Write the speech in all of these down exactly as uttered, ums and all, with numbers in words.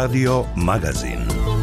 Radio Magazin.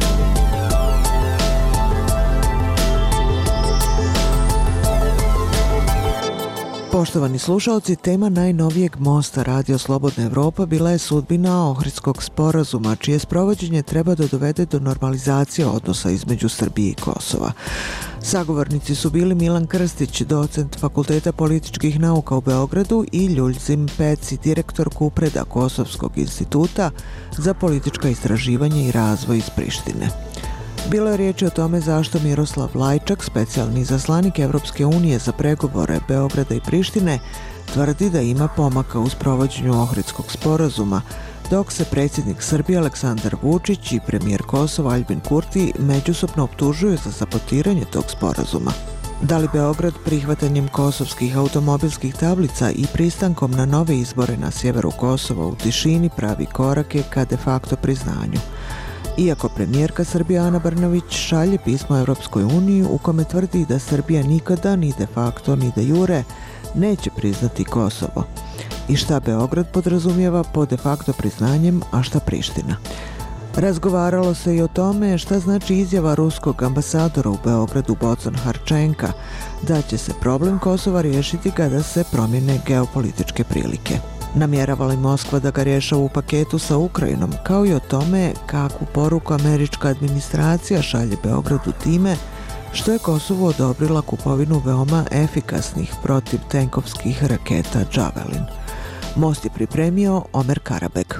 Poštovani slušalci, tema najnovijeg mosta Radio Slobodna Evropa bila je sudbina Ohridskog sporazuma, čije sprovođenje treba da dovede do normalizacije odnosa između Srbije i Kosova. Sagovornici su bili Milan Krstić, docent Fakulteta političkih nauka u Beogradu, i Ljuljzim Peci, direktor Kupreda Kosovskog instituta za politička istraživanja i razvoj iz Prištine. Bilo je riječi o tome zašto Miroslav Lajčak, specijalni izaslanik Evropske unije za pregovore Beograda i Prištine, tvrdi da ima pomaka u sprovođenju Ohridskog sporazuma, dok se predsjednik Srbije Aleksandar Vučić i premijer Kosova Aljbin Kurti međusobno optužuju za sabotiranje tog sporazuma. Da li Beograd prihvatanjem kosovskih automobilskih tablica i pristankom na nove izbore na sjeveru Kosova u tišini pravi korake ka de facto priznanju? Iako premijerka Srbije Ana Brnabić šalje pismo Europskoj uniji u kome tvrdi da Srbija nikada, ni de facto, ni de jure, neće priznati Kosovo. I šta Beograd podrazumijeva pod de facto priznanjem, a šta Priština? Razgovaralo se i o tome šta znači izjava ruskog ambasadora u Beogradu Bocon Harčenka da će se problem Kosova riješiti kada se promijene geopolitičke prilike. Namjerava li Moskva da ga rješava u paketu sa Ukrajinom, kao i o tome kakvu poruku američka administracija šalje Beogradu time što je Kosovu odobrila kupovinu veoma efikasnih protivtenkovskih raketa Javelin. Most je pripremio Omer Karabek.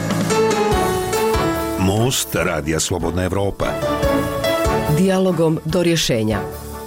Most Radija Slobodna Evropa. Dijalogom do rješenja.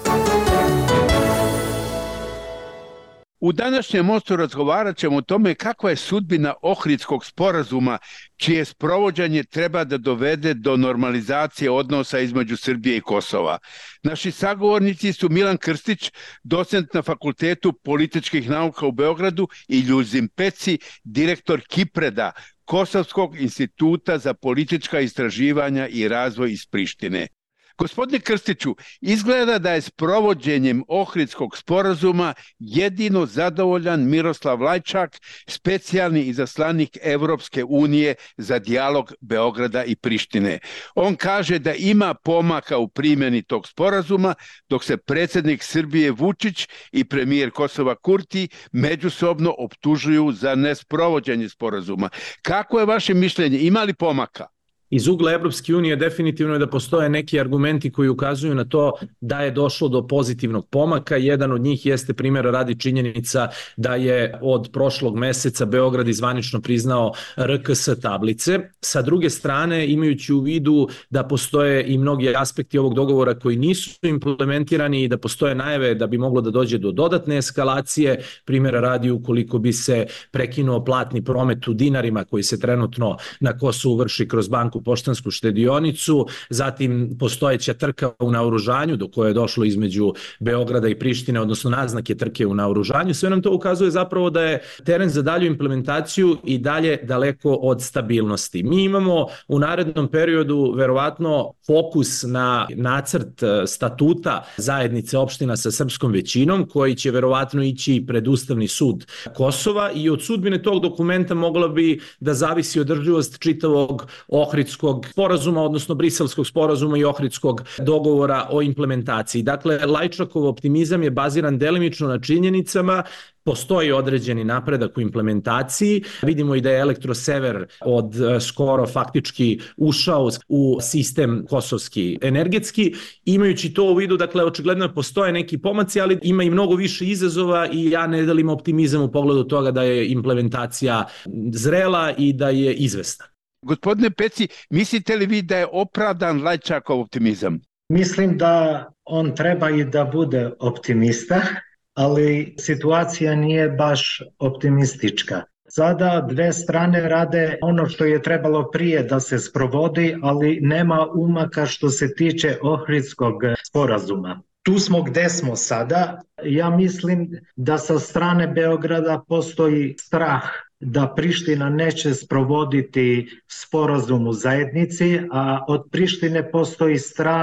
U današnjem mostu razgovarat ćemo o tome kakva je sudbina Ohridskog sporazuma, čije sprovođenje treba da dovede do normalizacije odnosa između Srbije i Kosova. Naši sagovornici su Milan Krstić, docent na Fakultetu političkih nauka u Beogradu, i Ljuljzim Peci, direktor Kipreda, Kosovskog instituta za politička istraživanja i razvoj iz Prištine. Gospodine Krstiću, izgleda da je s provođenjem Ohridskog sporazuma jedino zadovoljan Miroslav Lajčak, specijalni izaslanik Evropske unije za dijalog Beograda i Prištine. On kaže da ima pomaka u primjeni tog sporazuma, dok se predsjednik Srbije Vučić i premijer Kosova Kurti međusobno optužuju za nesprovođenje sporazuma. Kako je vaše mišljenje? Ima li pomaka? Iz ugla Evropske unije definitivno je da postoje neki argumenti koji ukazuju na to da je došlo do pozitivnog pomaka. Jedan od njih jeste, primjera radi, činjenica da je od prošlog meseca Beograd zvanično priznao R K S tablice. Sa druge strane, imajući u vidu da postoje i mnogi aspekti ovog dogovora koji nisu implementirani i da postoje najave da bi moglo da dođe do dodatne eskalacije, primjera radi ukoliko bi se prekinuo platni promet u dinarima koji se trenutno na Kosovu vrši kroz banku Poštansku štedionicu, zatim postojeća trka u naoružanju do koje je došlo između Beograda i Prištine, odnosno naznake trke u naoružanju. Sve nam to ukazuje zapravo da je teren za dalju implementaciju i dalje daleko od stabilnosti. Mi imamo u narednom periodu verovatno fokus na nacrt statuta zajednice opština sa srpskom većinom, koji će verovatno ići pred Ustavni sud Kosova, i od sudbine tog dokumenta mogla bi da zavisi održivost čitavog Ohridskog sporazuma, odnosno Briselskog sporazuma i Ohridskog dogovora o implementaciji. Dakle, Lajčakov optimizam je baziran delimično na činjenicama. Postoji određeni napredak u implementaciji. Vidimo i da je Elektrosever od skoro faktički ušao u sistem kosovski energetski. Imajući to u vidu, dakle, očigledno postoje neki pomaci, ali ima i mnogo više izazova i ja ne delim optimizam u pogledu toga da je implementacija zrela i da je izvesna. Gospodine Peci, mislite li vi da je opravdan Lajčakov optimizam? Mislim da on treba i da bude optimista, ali situacija nije baš optimistička. Sada dve strane rade ono što je trebalo prije da se sprovodi, ali nema umaka što se tiče Ohridskog sporazuma. Tu smo gde smo sada. Ja mislim da sa strane Beograda postoji strah da Priština neće sprovoditi sporazum u zajednici, a od Prištine postoji strah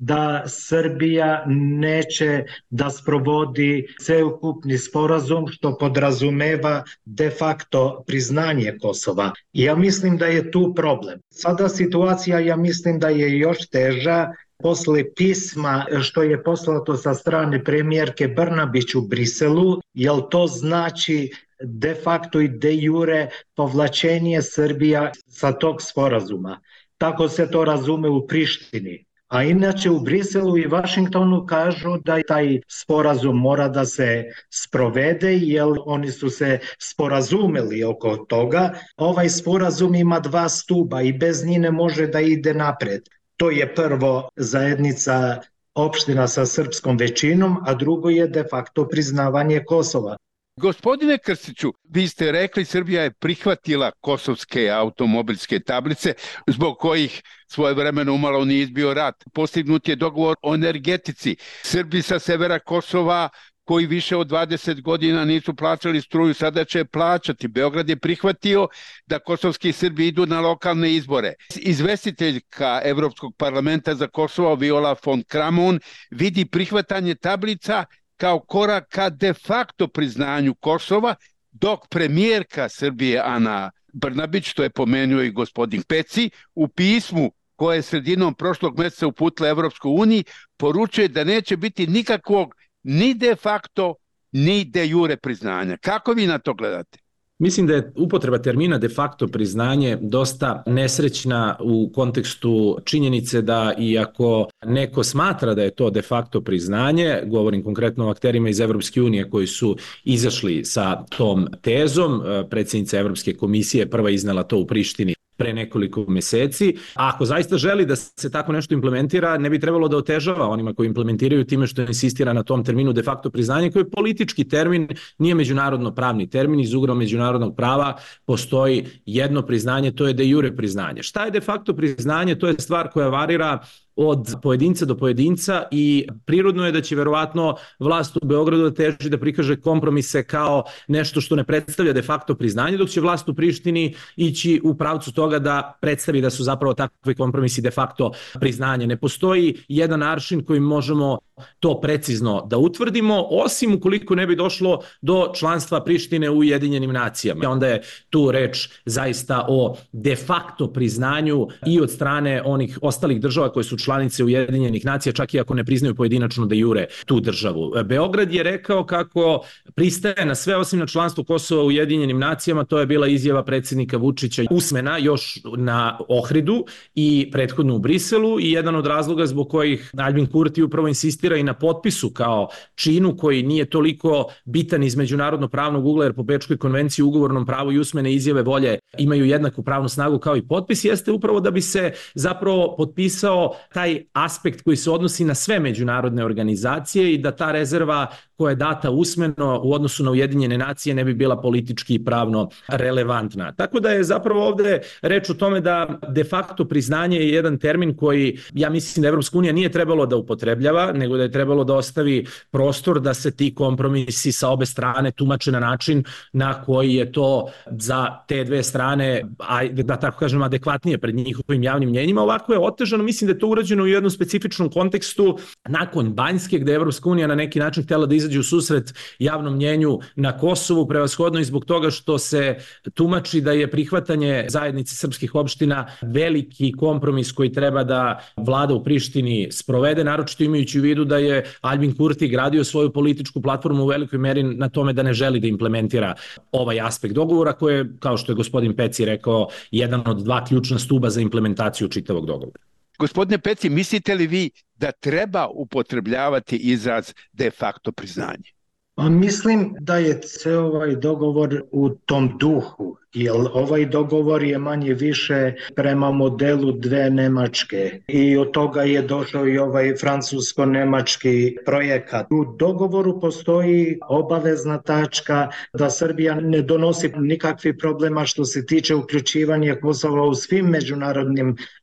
da Srbija neće da sprovodi sveukupni sporazum što podrazumeva de facto priznanje Kosova. Ja mislim da je tu problem. Sada situacija, ja mislim da je još teža posle pisma što je poslato sa strane premijerke Brnabić u Briselu, jel to znači de facto i de jure povlačenje Srbija sa tog sporazuma. Tako se to razume u Prištini. A inače u Briselu i Vašingtonu kažu da taj sporazum mora da se sprovede, jer oni su se sporazumeli oko toga. Ovaj sporazum ima dva stuba i bez njih ne može da ide napred. To je prvo zajednica opština sa srpskom većinom, a drugo je de facto priznavanje Kosova. Gospodine Krstiću, vi ste rekli Srbija je prihvatila kosovske automobilske tablice zbog kojih svojevremeno umalo nije izbio rat. Postignut je dogovor o energetici. Srbi sa severa Kosova koji više od dvadeset godina nisu plaćali struju, sada će plaćati. Beograd je prihvatio da kosovski Srbi idu na lokalne izbore. Izvestiteljka Evropskog parlamenta za Kosovo Viola von Kramon vidi prihvatanje tablica kao korak ka de facto priznanju Kosova, dok premijerka Srbije Ana Brnabić, to je pomenuo i gospodin Peci, u pismu koje je sredinom prošlog meseca uputila Evropskoj uniji, poručuje da neće biti nikakvog ni de facto, ni de jure priznanja. Kako vi na to gledate? Mislim da je upotreba termina de facto priznanje dosta nesrećna u kontekstu činjenice da iako neko smatra da je to de facto priznanje, govorim konkretno o akterima iz Evropske unije koji su izašli sa tom tezom, predsjednica Evropske komisije prva iznela to u Prištini pre nekoliko meseci. A ako zaista želi da se tako nešto implementira, ne bi trebalo da otežava onima koji implementiraju time što insistira na tom terminu de facto priznanje, koji je politički termin, nije međunarodno pravni termin. Iz ugla međunarodnog prava postoji jedno priznanje, to je de jure priznanje. Šta je de facto priznanje? To je stvar koja varira od pojedinca do pojedinca i prirodno je da će verovatno vlast u Beogradu da teži da prikaže kompromise kao nešto što ne predstavlja de facto priznanje, dok će vlast u Prištini ići u pravcu toga da predstavi da su zapravo takvi kompromisi de facto priznanje. Ne postoji jedan aršin kojim možemo to precizno da utvrdimo, osim ukoliko ne bi došlo do članstva Prištine u Ujedinjenim nacijama. Onda je tu reč zaista o de facto priznanju i od strane onih ostalih država koje su članice Ujedinjenih nacija, čak i ako ne priznaju pojedinačno de jure tu državu. Beograd je rekao kako pristaje na sve osim na članstvo Kosova u Ujedinjenim nacijama. To je bila izjava predsjednika Vučića usmena još na Ohridu i prethodno u Briselu, i jedan od razloga zbog kojih Albin Kurti upravo insistira i na potpisu kao činu koji nije toliko bitan iz međunarodno pravnog ugla, jer po Bečkoj konvenciji ugovornom pravu i usmene izjave volje imaju jednaku pravnu snagu kao i potpis, jeste upravo da bi se zapravo potpisao taj aspekt koji se odnosi na sve međunarodne organizacije i da ta rezerva koja je data usmeno u odnosu na Ujedinjene nacije ne bi bila politički i pravno relevantna. Tako da je zapravo ovde reč o tome da de facto priznanje je jedan termin koji ja mislim da Evropska unija nije trebalo da upotrebljava, nego da je trebalo da ostavi prostor da se ti kompromisi sa obe strane tumače na način na koji je to za te dve strane, da tako kažem, adekvatnije pred njihovim javnim mnjenjima. Ovako je otežano, mislim da je to urađeno u jednom specifičnom kontekstu nakon Banjske, gde je Evropska unija na neki način htela da izađe u susret javnom mnjenju na Kosovu, prevashodno i zbog toga što se tumači da je prihvatanje zajednice srpskih opština veliki kompromis koji treba da vlada u Prištini sprovede, naročito imajući u vidu da je Albin Kurti gradio svoju političku platformu u velikoj meri na tome da ne želi da implementira ovaj aspekt dogovora, koji je, kao što je gospodin Peci rekao, jedan od dva ključna stuba za implementaciju čitavog dogovora. Gospodine Peci, mislite li vi da treba upotrebljavati izraz de facto priznanje? Mislim da je ceo ovaj dogovor u tom duhu, jer ovaj dogovor je manje više prema modelu dve Nemačke i od toga je došao i ovaj francusko-nemački projekat. U dogovoru postoji obavezna tačka da Srbija ne donosi nikakvih problema što se tiče uključivanja Kosova u svim međunarodnim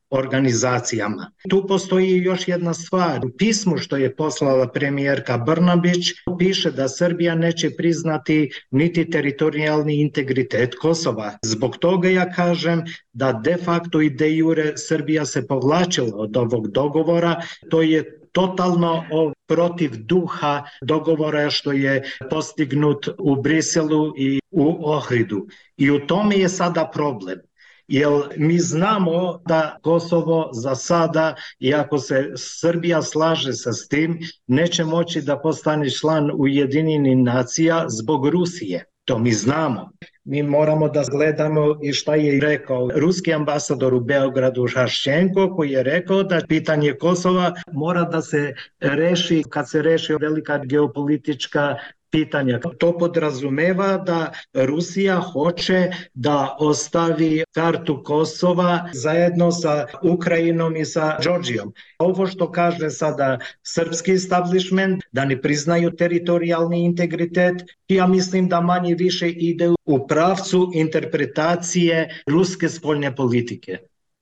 organizacijama. Tu postoji još jedna stvar. U pismu što je poslala premijerka Brnabić piše da Srbija neće priznati niti teritorijalni integritet Kosova. Zbog toga ja kažem da de facto i de jure Srbija se povlačila od ovog dogovora. To je totalno protiv duha dogovora što je postignut u Briselu i u Ohridu. I u tome je sada problem. Jer mi znamo da Kosovo za sada, iako se Srbija slaže sa tim, neće moći da postane član Ujedinjenih nacija zbog Rusije. To mi znamo. Mi moramo da gledamo i šta je rekao ruski ambasador u Beogradu Haščenko, koji je rekao da pitanje Kosova mora da se reši kad se reši velika geopolitička pitanja. To podrazumeva da Rusija hoće da ostavi kartu Kosova zajedno sa Ukrajinom i sa Đorđijom. Ovo što kaže sada srpski establishment, da ne priznaju teritorijalni integritet, ja mislim da manje više ide u pravcu interpretacije ruske spoljne politike.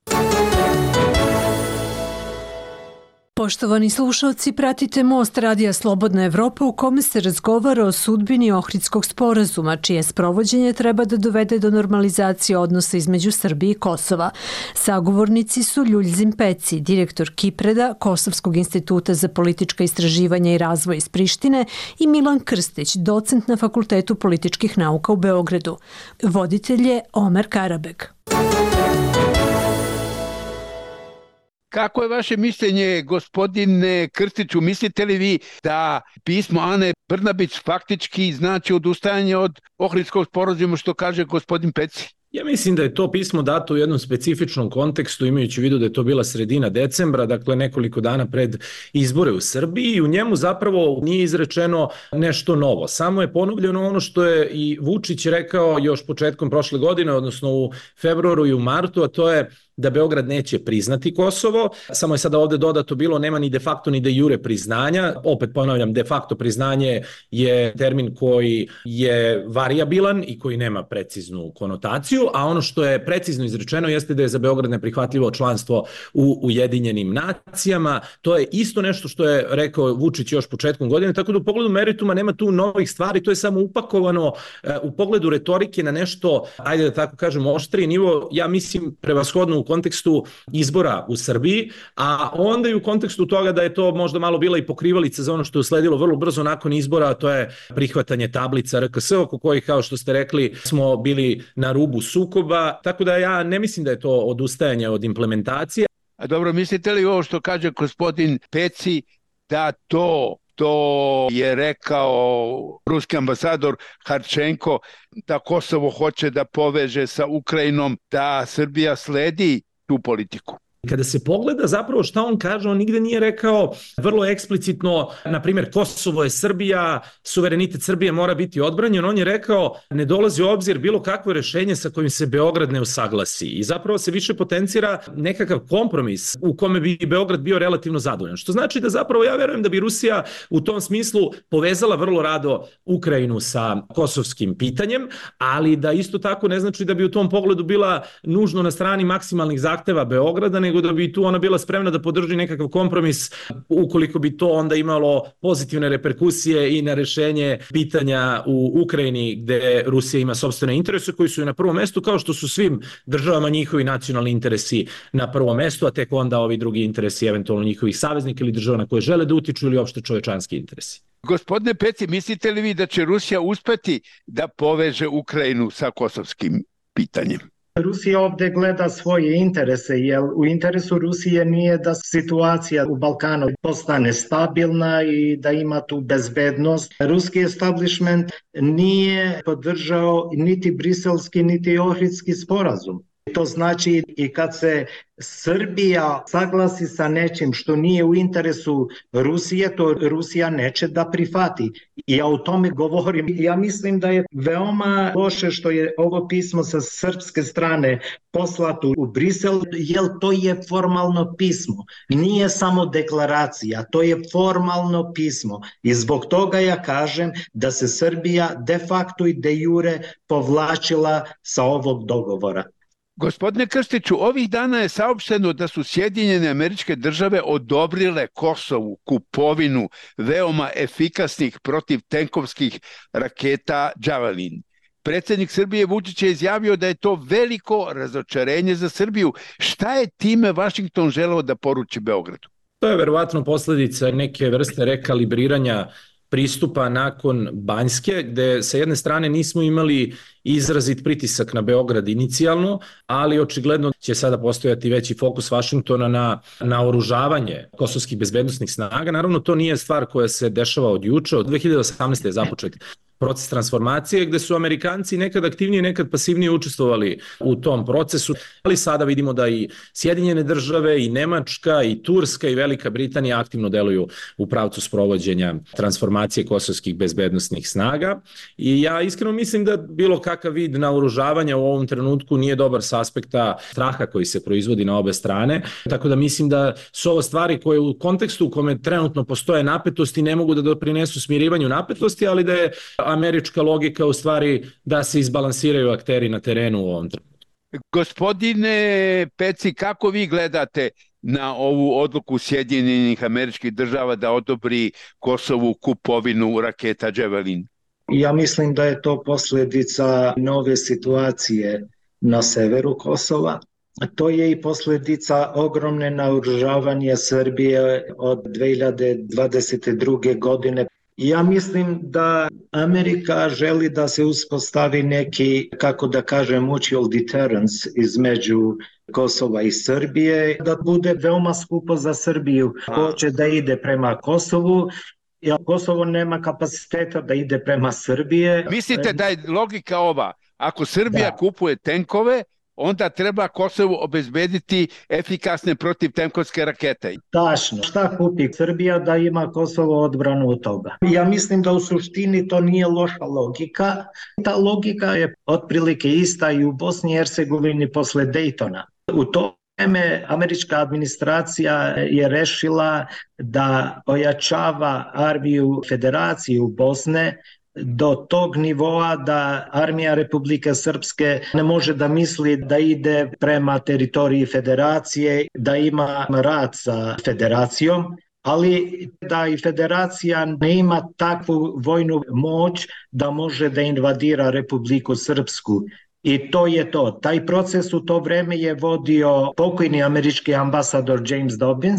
Poštovani slušalci, pratite Most Radija Slobodna Evropa u kome se razgovara o sudbini Ohridskog sporazuma, čije sprovođenje treba da dovede do normalizacije odnosa između Srbije i Kosova. Sagovornici su Ljuljzim Peci, direktor Kipreda, Kosovskog instituta za politička istraživanja i razvoj iz Prištine, i Milan Krstić, docent na Fakultetu političkih nauka u Beogradu. Voditelj je Omer Karabeg. Kako je vaše mišljenje, gospodine Krstiću? Mislite li vi da pismo Ane Brnabić faktički znači odustajanje od Ohridskog sporazuma, što kaže gospodin Peci? Ja mislim da je to pismo dato u jednom specifičnom kontekstu, imajući u vidu da je to bila sredina decembra, dakle nekoliko dana pred izbore u Srbiji, i u njemu zapravo nije izrečeno nešto novo. Samo je ponovljeno ono što je i Vučić rekao još početkom prošle godine, odnosno u februaru i u martu, a to je da Beograd neće priznati Kosovo. Samo je sada ovde dodato bilo, nema ni de facto ni de jure priznanja. Opet ponavljam, de facto priznanje je termin koji je varijabilan i koji nema preciznu konotaciju, a ono što je precizno izrečeno jeste da je za Beograd neprihvatljivo članstvo u Ujedinjenim nacijama. To je isto nešto što je rekao Vučić još početkom godine, tako da u pogledu merituma nema tu novih stvari, to je samo upakovano u pogledu retorike na nešto, ajde da tako kažem, oštriji nivo, ja mislim prevashodno u kontekstu izbora u Srbiji, a onda i u kontekstu toga da je to možda malo bila i pokrivalica za ono što je usledilo vrlo brzo nakon izbora, a to je prihvatanje tablica R K S, oko kojih, kao što ste rekli, smo bili na rubu sukoba, tako da ja ne mislim da je to odustajanje od implementacije. A dobro, mislite li ovo što kaže gospodin Peci, da to to je rekao ruski ambasador Harčenko, da Kosovo hoće da poveže sa Ukrajinom, da Srbija sledi tu politiku? Kada se pogleda zapravo šta on kaže, on nigde nije rekao vrlo eksplicitno, na primjer, Kosovo je Srbija, suverenitet Srbije mora biti odbranjen. On je rekao, ne dolazi u obzir bilo kakvo rešenje sa kojim se Beograd ne usaglasi. I zapravo se više potencira nekakav kompromis u kome bi Beograd bio relativno zadovoljan. Što znači da zapravo ja verujem da bi Rusija u tom smislu povezala vrlo rado Ukrajinu sa kosovskim pitanjem, ali da isto tako ne znači da bi u tom pogledu bila nužno na strani maksimalnih zahteva Beograda, nego da bi tu ona bila spremna da podrži nekakav kompromis ukoliko bi to onda imalo pozitivne reperkusije i na rešenje pitanja u Ukrajini, gde Rusija ima sopstvene interese koji su na prvom mestu, kao što su svim državama njihovi nacionalni interesi na prvom mestu, a tek onda ovi drugi interesi eventualno njihovih saveznika ili država na koje žele da utiču ili opšte čovečanski interesi. Gospodine Peci, mislite li vi da će Rusija uspeti da poveže Ukrajinu sa kosovskim pitanjem? Rusija ovde gleda svoje interese, jer u interesu Rusije nije da situacija u Balkanu postane stabilna i da ima tu bezbednost. Ruski establishment nije podržao niti briselski, niti ohridski sporazum. To znači i kad se Srbija saglasi sa nečim što nije u interesu Rusije, to Rusija neće da prihvati. I ja o tome govorim. Ja mislim da je veoma loše što je ovo pismo sa srpske strane poslato u Brisel, jer to je formalno pismo. Nije samo deklaracija, to je formalno pismo. I zbog toga ja kažem da se Srbija de facto i de jure povlačila sa ovog dogovora. Gospodine Krstiću, ovih dana je saopšteno da su Sjedinjene Američke Države odobrile Kosovu kupovinu veoma efikasnih protivtenkovskih raketa Javelin. Predsjednik Srbije Vučić je izjavio da je to veliko razočarenje za Srbiju. Šta je time Vašington želeo da poruči Beogradu? To je verovatno posledica neke vrste rekalibriranja pristupa nakon Banjske, gde sa jedne strane nismo imali izrazit pritisak na Beograd inicijalno, ali očigledno će sada postojati veći fokus Vašingtona na naoružavanje kosovskih bezbednosnih snaga. Naravno, to nije stvar koja se dešava od juče, od dve hiljade osamnaeste je započet proces transformacije, gde su Amerikanci nekad aktivnije, nekad pasivnije učestvovali u tom procesu, ali sada vidimo da i Sjedinjene države, i Nemačka, i Turska, i Velika Britanija aktivno deluju u pravcu sprovođenja transformacije kosovskih bezbednosnih snaga. I ja iskreno mislim da bilo kakav vid naoružavanja u ovom trenutku nije dobar s aspekta straha koji se proizvodi na obe strane, tako da mislim da su ovo stvari koje u kontekstu u kome trenutno postoje napetosti ne mogu da doprinesu smirivanju napetosti, ali da je američka logika u stvari da se izbalansiraju akteri na terenu u ovom trenutku. Gospodine Peci, kako vi gledate na ovu odluku Sjedinjenih Američkih Država da odobri Kosovu kupovinu raketa Javelin? Ja mislim da je to posljedica nove situacije na severu Kosova. To je i posljedica ogromne naoružavanja Srbije od dve hiljade dvadeset druge. godine. Ja mislim da Amerika želi da se uspostavi neki, kako da kažem, mutual deterrence između Kosova i Srbije, da bude veoma skupo za Srbiju. Hoće da ide prema Kosovu, jer Kosovo nema kapaciteta da ide prema Srbije. Mislite da je logika ova, ako Srbija da. kupuje tenkove, onda treba Kosovu obezbediti efikasne protivtenkovske rakete. Tačno. Šta kupi Srbija da ima Kosovo odbranu od toga? Ja mislim da u suštini to nije loša logika. Ta logika je otprilike ista i u Bosni i Hercegovini posle Daytona. U to vreme američka administracija je rešila da ojačava armiju Federacije u Bosne do tog nivoa da armija Republike Srpske ne može da misli da ide prema teritoriji Federacije, da ima rat sa Federacijom, ali da i Federacija ne ima takvu vojnu moć da može da invadira Republiku Srpsku. I to je to. Taj proces u to vreme je vodio pokojni američki ambasador James Dobbins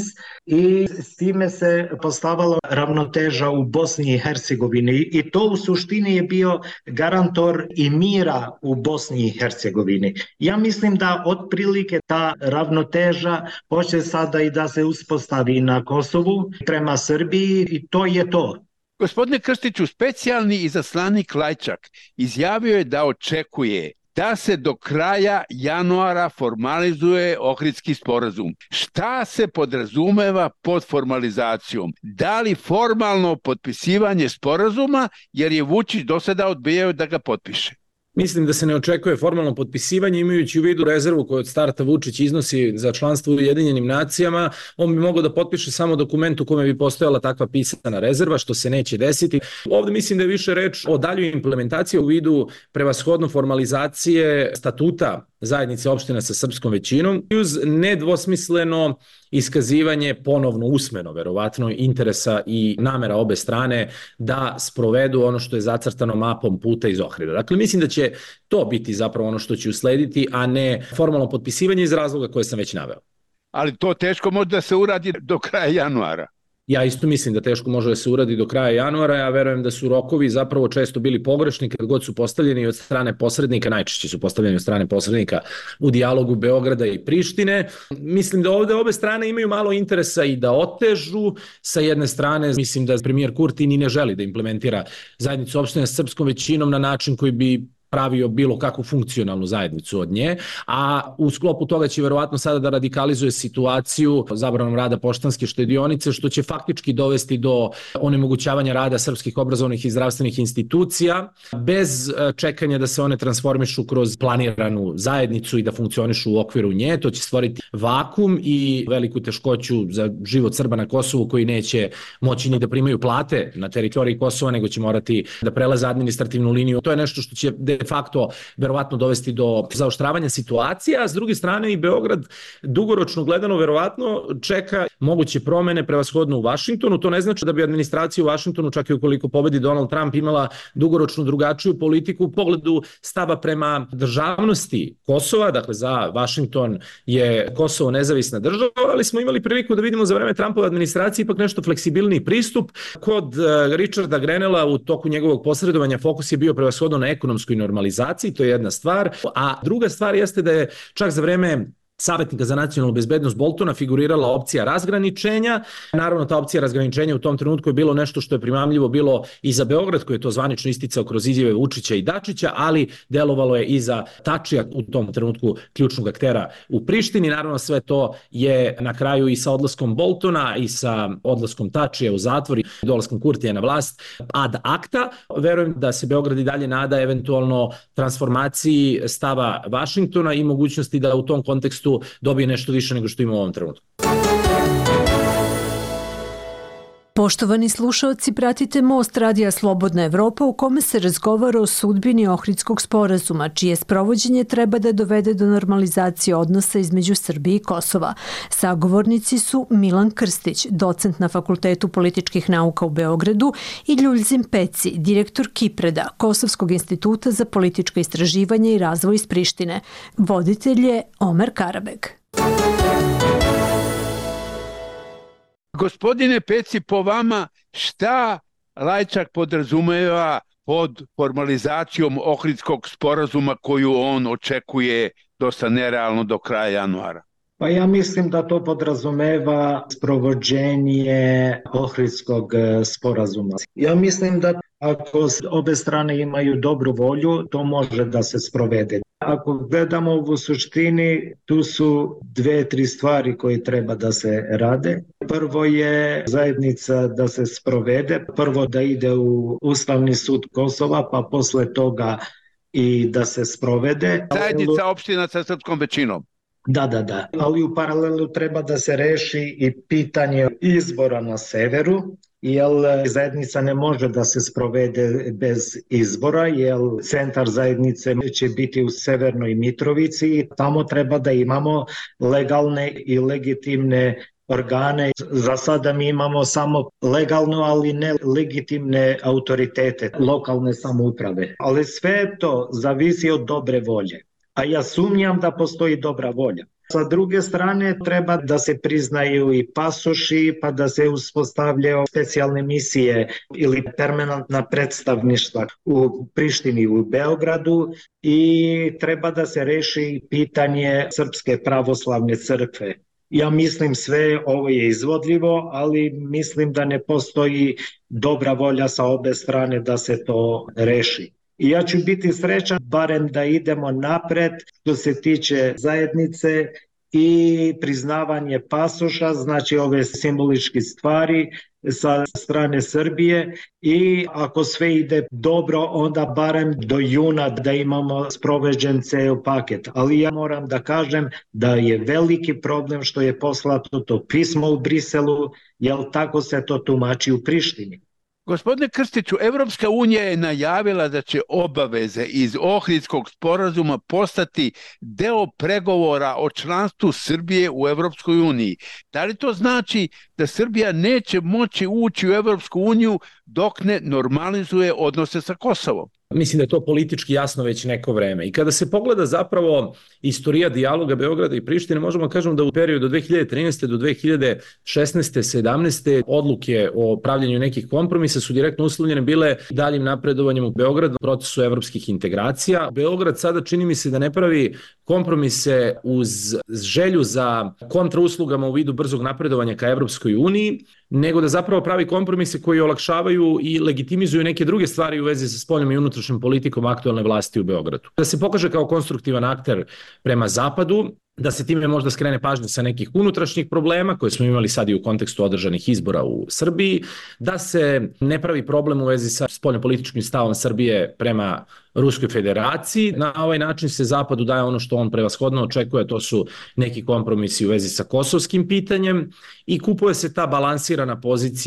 i s time se postavila ravnoteža u Bosni i Hercegovini i to u suštini je bio garantor i mira u Bosni i Hercegovini. Ja mislim da otprilike ta ravnoteža hoće sada i da se uspostavi na Kosovu prema Srbiji i to je to. Gospodine Krstiću, specijalni izaslanik Lajčak izjavio je da očekuje da se do kraja januara formalizuje Ohridski sporazum. Šta se podrazumeva pod formalizacijom? Da li formalno potpisivanje sporazuma, jer je Vučić do sada odbijao da ga potpiše? Mislim da se ne očekuje formalno potpisivanje, imajući u vidu rezervu koju od starta Vučić iznosi za članstvo u Ujedinjenim nacijama. On bi mogao da potpiše samo dokument u kome bi postojala takva pisana rezerva, što se neće desiti. Ovde mislim da je više reč o daljoj implementaciji u vidu prevashodno formalizacije statuta zajednice opština sa srpskom većinom i uz nedvosmisleno iskazivanje ponovno usmeno, verovatno, interesa i namera obe strane da sprovedu ono što je zacrtano mapom puta iz Ohrida. Dakle, mislim da će to biti zapravo ono što će uslediti, a ne formalno potpisivanje iz razloga koje sam već naveo. Ali to teško može da se uradi do kraja januara. Ja isto mislim da teško može da se uradi do kraja januara, ja verujem da su rokovi zapravo često bili pogrešni kad god su postavljeni od strane posrednika, najčešće su postavljeni od strane posrednika u dijalogu Beograda i Prištine. Mislim da ovde obe strane imaju malo interesa i da otežu. Sa jedne strane mislim da premijer Kurti ni ne želi da implementira zajednicu opština sa srpskom većinom na način koji bi pravio bilo kakvu funkcionalnu zajednicu od nje, a u sklopu toga će verovatno sada da radikalizuje situaciju zabranom rada poštanske štedionice, što će faktički dovesti do onemogućavanja rada srpskih obrazovnih i zdravstvenih institucija, bez čekanja da se one transformišu kroz planiranu zajednicu i da funkcionišu u okviru nje. To će stvoriti vakum i veliku teškoću za život Srba na Kosovu, koji neće moći ni da primaju plate na teritoriji Kosova, nego će morati da prelaze administrativnu liniju. To je nešto što će de facto verovatno dovesti do zaoštravanja situacije, a s druge strane i Beograd dugoročno gledano verovatno čeka moguće promene prevashodno u Vašingtonu. To ne znači da bi administracija u Vašingtonu, čak i ukoliko pobedi Donald Trump, imala dugoročno drugačiju politiku u pogledu stava prema državnosti Kosova. Dakle, za Vašington je Kosovo nezavisna država, ali smo imali priliku da vidimo za vreme Trumpove administracije ipak nešto fleksibilniji pristup. Kod Richarda Grenella u toku njegovog posredovanja fokus je bio prevashodno na ekonomskoj normalizaciji, to je jedna stvar, a druga stvar jeste da je čak za vreme savjetnika za nacionalnu bezbednost Boltona figurirala opcija razgraničenja. Naravno, ta opcija razgraničenja u tom trenutku je bilo nešto što je primamljivo bilo i za Beograd, koji je to zvanično isticao kroz izjave Vučića i Dačića, ali delovalo je i za Tačija, u tom trenutku ključnog aktera u Prištini. Naravno, sve to je na kraju i sa odlaskom Boltona i sa odlaskom Tačija u zatvor i dolaskom Kurtija na vlast ad acta. Verujem da se Beograd i dalje nada eventualno transformaciji stava Vašingtona i mogućnosti da u tom kontekstu dobije nešto više nego što ima u ovom trenutku. Poštovani slušaoci, pratite Most Radija Slobodna Evropa u kome se razgovara o sudbini Ohridskog sporazuma, čije sprovođenje treba da dovede do normalizacije odnosa između Srbije i Kosova. Sagovornici su Milan Krstić, docent na Fakultetu političkih nauka u Beogradu, i Ljuljzim Peci, direktor Kipreda, Kosovskog instituta za politička istraživanja i razvoj iz Prištine. Voditelj je Omer Karabeg. Gospodine Peci, po vama šta Lajčak podrazumeva pod formalizacijom Ohridskog sporazuma koju on očekuje dosta nerealno do kraja januara? Pa ja mislim da to podrazumeva sprovođenje Ohridskog sporazuma. Ja mislim da ako obe strane imaju dobru volju, to može da se sprovede. Ako gledamo u suštini, tu su dve, tri stvari koje treba da se rade. Prvo je zajednica da se sprovede, prvo da ide u Ustavni sud Kosova, pa posle toga i da se sprovede. Zajednica opština sa srpskom većinom. Da, da, da. Ali u paralelu treba da se reši i pitanje izbora na severu, jer zajednica ne može da se sprovede bez izbora, jer centar zajednice će biti u Severnoj Mitrovici i tamo treba da imamo legalne i legitimne organe. Za sada mi imamo samo legalno, ali ne legitimne autoritete, lokalne samouprave. Ali sve to zavisi od dobre volje. A ja sumnjam da postoji dobra volja. Sa druge strane, treba da se priznaju i pasoši, pa da se uspostavljaju specijalne misije ili permanentna predstavništva u Prištini i u Beogradu i treba da se reši pitanje Srpske pravoslavne crkve. Ja mislim sve ovo je izvodljivo, ali mislim da ne postoji dobra volja sa obe strane da se to reši. I ja ću biti srećan barem da idemo napred što se tiče zajednice i priznavanje pasoša, znači ove simboličke stvari sa strane Srbije i ako sve ide dobro, onda barem do juna da imamo sproveđen ceo paket. Ali ja moram da kažem da je veliki problem što je poslato to pismo u Briselu, jer tako se to tumači u Prištini. Gospodine Krstiću, Evropska unija je najavila da će obaveze iz Ohridskog sporazuma postati deo pregovora o članstvu Srbije u Evropskoj uniji. Da li to znači da Srbija neće moći ući u Evropsku uniju dok ne normalizuje odnose sa Kosovom? Mislim da je to politički jasno već neko vreme. I kada se pogleda zapravo istorija dijaloga Beograda i Prištine, možemo kažemo da u periodu od dve hiljade trinaeste do dve hiljade šesnaeste sedamnaeste odluke o pravljenju nekih kompromisa su direktno uslovljene bile daljim napredovanjem u Beogradu u procesu evropskih integracija. Beograd sada čini mi se da ne pravi kompromise uz želju za kontrauslugama u vidu brzog napredovanja ka Evropskoj uniji, nego da zapravo pravi kompromise koji olakšavaju i legitimizuju neke druge stvari u vezi sa spoljnom i unutrašnjom politikom aktualne vlasti u Beogradu. Da se pokaže kao konstruktivan akter prema zapadu, da se time možda skrene pažnja sa nekih unutrašnjih problema koje smo imali sad i u kontekstu održanih izbora u Srbiji, da se ne pravi problem u vezi sa spoljnopolitičkim stavom Srbije prema Ruskoj federaciji. Na ovaj način se Zapadu daje ono što on prevashodno očekuje, to su neki kompromisi u vezi sa kosovskim pitanjem i kupuje se ta balansirana pozicija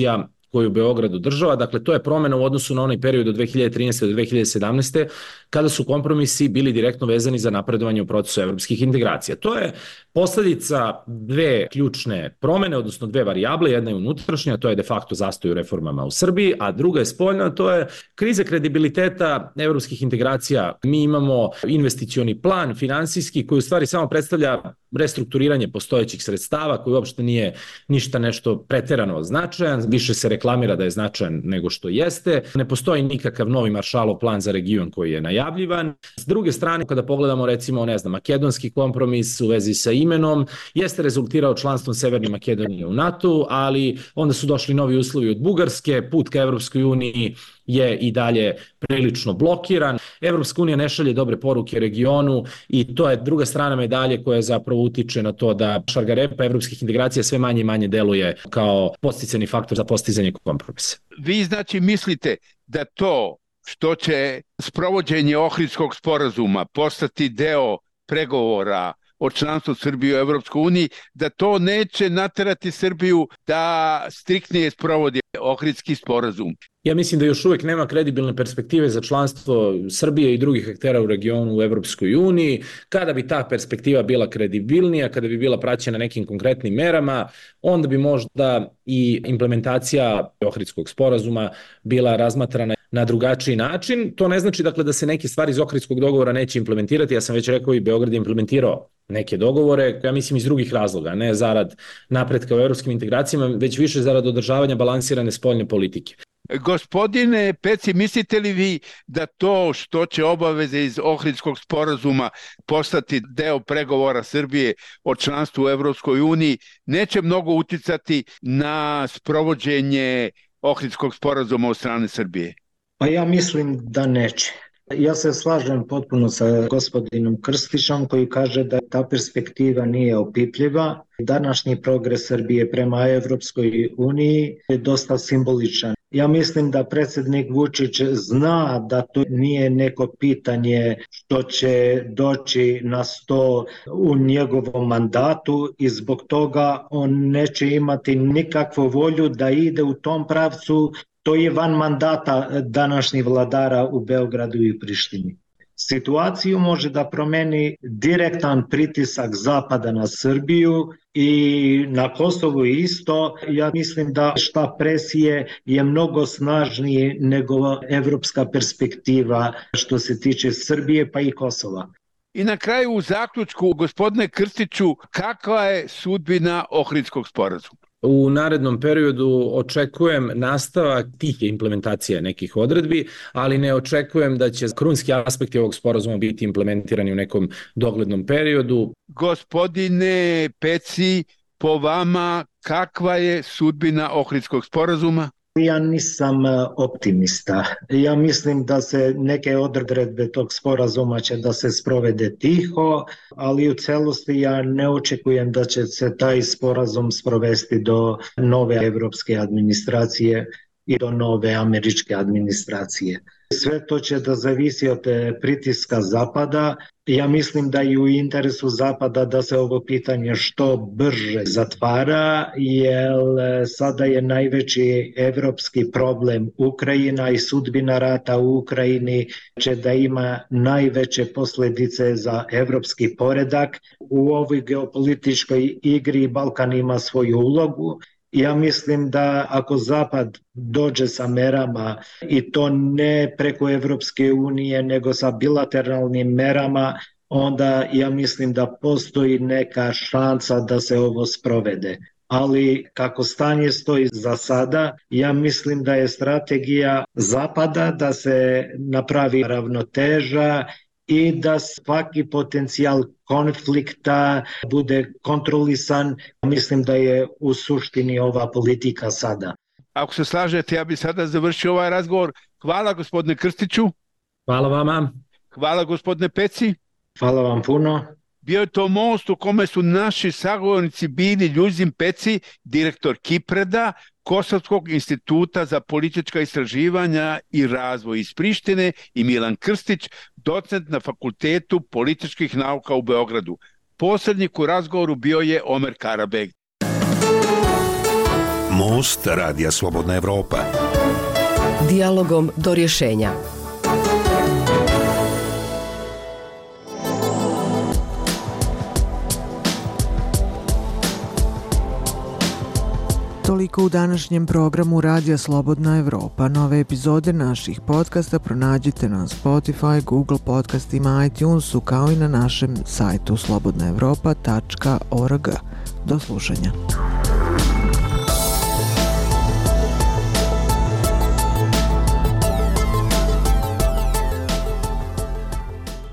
koju Beograd održava. Dakle, to je promena u odnosu na onaj period od dve hiljade trinaeste do dve hiljade sedamnaeste kada su kompromisi bili direktno vezani za napredovanje u procesu evropskih integracija. To je posledica dve ključne promene, odnosno dve varijable. Jedna je unutrašnja, to je de facto zastoj u reformama u Srbiji, a druga je spoljna, to je kriza kredibiliteta evropskih integracija. Mi imamo investicioni plan finansijski koji u stvari samo predstavlja restrukturiranje postojećih sredstava koji uopšte nije ništa nešto preterano značajan, više se reklamira da je značajan nego što jeste. Ne postoji nikakav novi Maršalov plan za region koji je najavljivan. S druge strane, kada pogledamo recimo, ne znam, makedonski kompromis u vezi sa imenom, jeste rezultirao članstvom Severne Makedonije u NATO, ali onda su došli novi uslovi od Bugarske, put ka Evropskoj uniji je i dalje prilično blokiran. Evropska unija ne šalje dobre poruke regionu i to je druga strana medalje koja zapravo utiče na to da šargarepa evropskih integracija sve manje i manje deluje kao podsticajni faktor za postizanje kompromisa. Vi znači mislite da to što će sprovođenje Ohridskog sporazuma postati deo pregovora o članstvu Srbije u Evropskoj uniji, da to neće naterati Srbiju da striktnije sprovodi Ohridski sporazum? Ja mislim da još uvek nema kredibilne perspektive za članstvo Srbije i drugih aktera u regionu u Evropskoj uniji. Kada bi ta perspektiva bila kredibilnija, kada bi bila praćena nekim konkretnim merama, onda bi možda i implementacija Ohridskog sporazuma bila razmatrana na drugačiji način. To ne znači dakle da se neke stvari iz Ohridskog dogovora neće implementirati. Ja sam već rekao i Beograd je implementirao neke dogovore, ja mislim iz drugih razloga, ne zarad napretka u evropskim integracijama, već više zarad održavanja balansirane spoljne politike. Gospodine Peci, mislite li vi da to što će obaveze iz Ohridskog sporazuma postati deo pregovora Srbije o članstvu u Evropskoj uniji neće mnogo uticati na sprovođenje Ohridskog sporazuma od strane Srbije? Pa ja mislim da neće. Ja se slažem potpuno sa gospodinom Krstićom koji kaže da ta perspektiva nije opipljiva. Današnji progres Srbije prema Evropskoj uniji je dosta simboličan. Ja mislim da predsjednik Vučić zna da to nije neko pitanje što će doći na sto u njegovom mandatu i zbog toga on neće imati nikakvu volju da ide u tom pravcu. To je van mandata današnjih vladara u Beogradu i Prištini. Situaciju može da promeni direktan pritisak Zapada na Srbiju i na Kosovu isto. Ja mislim da šta presije je mnogo snažniji nego evropska perspektiva što se tiče Srbije pa i Kosova. I na kraju u zaključku, gospodine Krstiću, kakva je sudbina Ohridskog sporazuma? U narednom periodu očekujem nastavak tih implementacija nekih odredbi, ali ne očekujem da će krunski aspekti ovog sporazuma biti implementirani u nekom doglednom periodu. Gospodine Peci, po vama kakva je sudbina Ohridskog sporazuma? Ja nisam optimista. Ja mislim da se neke odredbe tog sporazuma će da se sprovede tiho, ali u celosti ja ne očekujem da će se taj sporazum sprovesti do nove evropske administracije i do nove američke administracije. Sve to će da zavisi od pritiska Zapada. Ja mislim da je u interesu Zapada da se ovo pitanje što brže zatvara, jer sada je najveći evropski problem Ukrajina i sudbina rata u Ukrajini će da ima najveće posljedice za evropski poredak. U ovoj geopolitičkoj igri Balkan ima svoju ulogu. Ja mislim da ako Zapad dođe sa merama i to ne preko Evropske unije nego sa bilateralnim merama, onda ja mislim da postoji neka šansa da se ovo sprovede. Ali kako stanje stoji za sada, ja mislim da je strategija Zapada da se napravi ravnoteža i da svaki potencijal konflikta bude kontrolisan. Mislim da je u suštini ova politika sada. Ako se slažete, ja bih sada završio ovaj razgovor. Hvala gospodine Krstiću. Hvala vama. Hvala gospodine Peci. Hvala vam puno. Bio je to most u kome su naši sagovornici bili Ljuzin Peci, direktor Kipreda, Kosovskog instituta za politička istraživanja i razvoj iz Prištine, i Milan Krstić, docent na Fakultetu političkih nauka u Beogradu. Posrednik u razgovoru bio je Omer Karabeg. Most Radija Slobodna Evropa. Dijalogom do rješenja. Toliko u današnjem programu Radija Slobodna Evropa. Nove epizode naših podcasta pronađite na Spotify, Google podcastima, iTunesu kao i na našem sajtu slobodna evropa tačka org. Do slušanja.